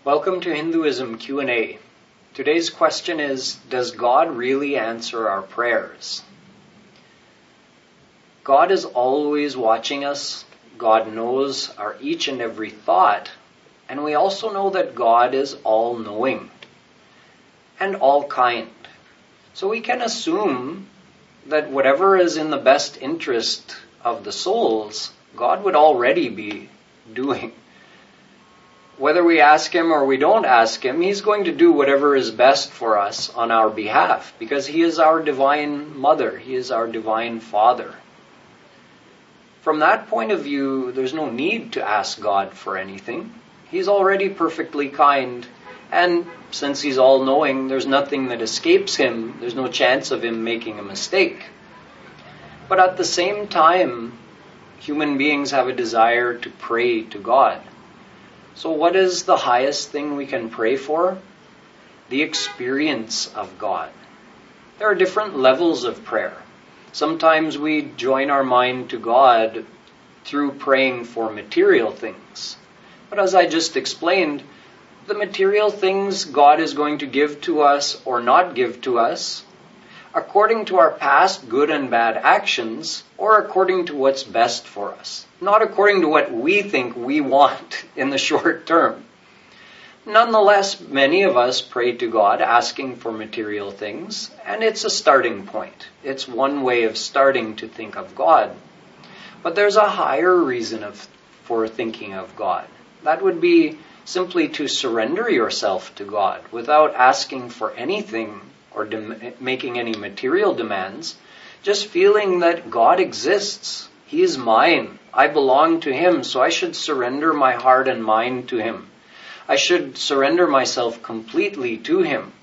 Welcome to Hinduism Q&A. Today's question is, does God really answer our prayers? God is always watching us. God knows our each and every thought. And we also know that God is all-knowing and all-kind. So we can assume that whatever is in the best interest of the souls, God would already be doing. Whether we ask Him or we don't ask Him, He's going to do whatever is best for us on our behalf, because He is our divine Mother, He is our divine Father. From that point of view, there's no need to ask God for anything. He's already perfectly kind, and since He's all-knowing, there's nothing that escapes Him. There's no chance of Him making a mistake. But at the same time, human beings have a desire to pray to God. So what is the highest thing we can pray for? The experience of God. There are different levels of prayer. Sometimes we join our mind to God through praying for material things. But as I just explained, the material things God is going to give to us or not give to us according to our past good and bad actions, or according to what's best for us, not according to what we think we want in the short term. Nonetheless, many of us pray to God asking for material things, and it's a starting point. It's one way of starting to think of God. But there's a higher reason for thinking of God. That would be simply to surrender yourself to God without asking for anything or making any material demands, just feeling that God exists. He is mine. I belong to Him, so I should surrender my heart and mind to Him. I should surrender myself completely to Him.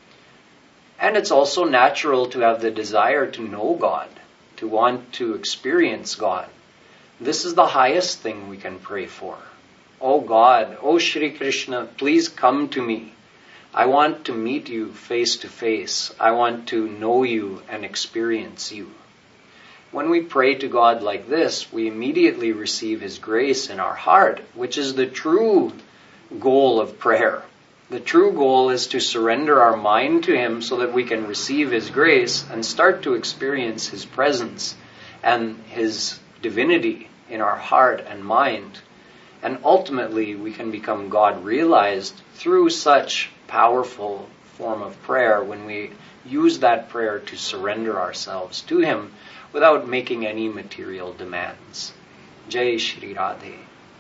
And it's also natural to have the desire to know God, to want to experience God. This is the highest thing we can pray for. Oh God, oh Shri Krishna, please come to me. I want to meet you face to face. I want to know you and experience you. When we pray to God like this, we immediately receive His grace in our heart, which is the true goal of prayer. The true goal is to surrender our mind to Him so that we can receive His grace and start to experience His presence and His divinity in our heart and mind. And ultimately, we can become God-realized through such powerful form of prayer when we use that prayer to surrender ourselves to Him without making any material demands. Jai Shri Radhe.